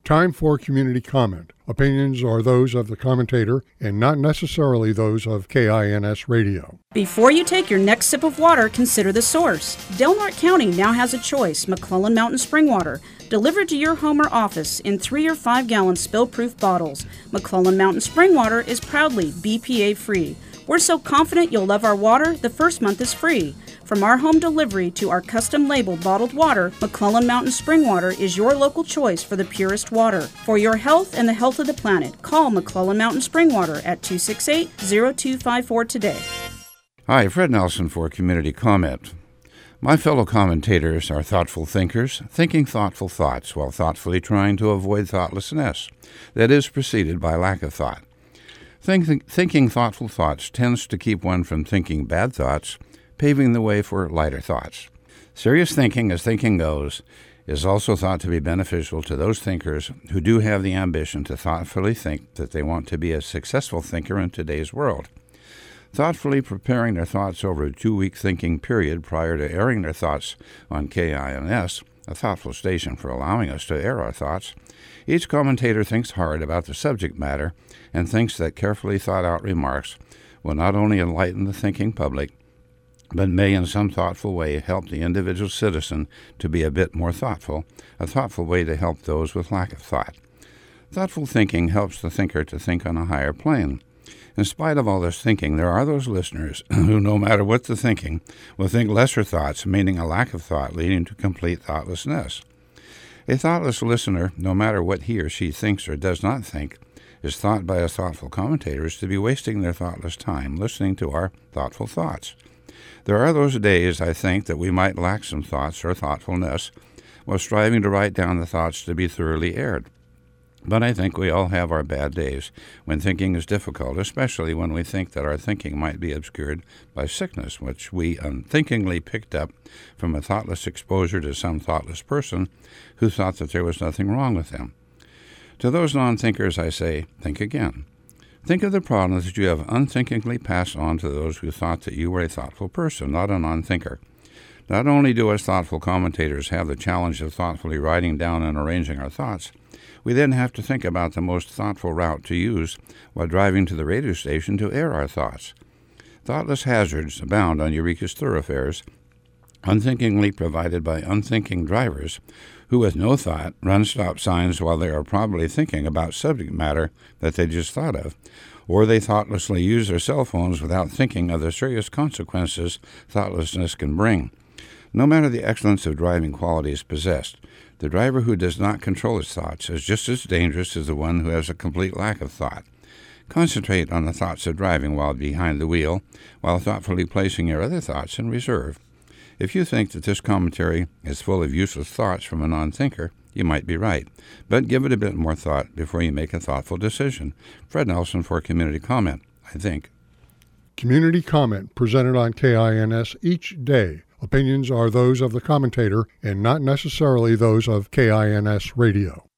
Time for community comment. Opinions are those of the commentator and not necessarily those of KINS Radio. Before you take your next sip of water, consider the source. Del Norte County now has a choice: McClellan Mountain Spring Water, delivered to your home or office in 3 or 5 gallon spill-proof bottles. McClellan Mountain Spring Water is proudly BPA-free. We're so confident you'll love our water, the first month is free. From our home delivery to our custom-labeled bottled water, McClellan Mountain Spring Water is your local choice for the purest water. For your health and the health of the planet, call McClellan Mountain Spring Water at 268-0254 today. Hi, Fred Nelson for Community Comment. My fellow commentators are thoughtful thinkers, thinking thoughtful thoughts while thoughtfully trying to avoid thoughtlessness that is preceded by lack of thought. Thinking thoughtful thoughts tends to keep one from thinking bad thoughts, paving the way for lighter thoughts. Serious thinking, as thinking goes, is also thought to be beneficial to those thinkers who do have the ambition to thoughtfully think that they want to be a successful thinker in today's world. Thoughtfully preparing their thoughts over a 2-week thinking period prior to airing their thoughts on KINS, a thoughtful station for allowing us to air our thoughts, each commentator thinks hard about the subject matter and thinks that carefully thought-out remarks will not only enlighten the thinking public, but may in some thoughtful way help the individual citizen to be a bit more thoughtful, a thoughtful way to help those with lack of thought. Thoughtful thinking helps the thinker to think on a higher plane. In spite of all this thinking, there are those listeners who, no matter what the thinking, will think lesser thoughts, meaning a lack of thought leading to complete thoughtlessness. A thoughtless listener, no matter what he or she thinks or does not think, is thought by us thoughtful commentators to be wasting their thoughtless time listening to our thoughtful thoughts. There are those days, I think, that we might lack some thoughts or thoughtfulness while striving to write down the thoughts to be thoroughly aired. But I think we all have our bad days when thinking is difficult, especially when we think that our thinking might be obscured by sickness, which we unthinkingly picked up from a thoughtless exposure to some thoughtless person who thought that there was nothing wrong with them. To those non-thinkers, I say, think again. Think of the problems that you have unthinkingly passed on to those who thought that you were a thoughtful person, not a non-thinker. Not only do us thoughtful commentators have the challenge of thoughtfully writing down and arranging our thoughts, we then have to think about the most thoughtful route to use while driving to the radio station to air our thoughts. Thoughtless hazards abound on Eureka's thoroughfares, unthinkingly provided by unthinking drivers who, with no thought, run stop signs while they are probably thinking about subject matter that they just thought of, or they thoughtlessly use their cell phones without thinking of the serious consequences thoughtlessness can bring. No matter the excellence of driving qualities possessed, the driver who does not control his thoughts is just as dangerous as the one who has a complete lack of thought. Concentrate on the thoughts of driving while behind the wheel, while thoughtfully placing your other thoughts in reserve. If you think that this commentary is full of useless thoughts from a non-thinker, you might be right, but give it a bit more thought before you make a thoughtful decision. Fred Nelson for Community Comment, I think. Community comment presented on KINS each day. Opinions are those of the commentator and not necessarily those of KINS Radio.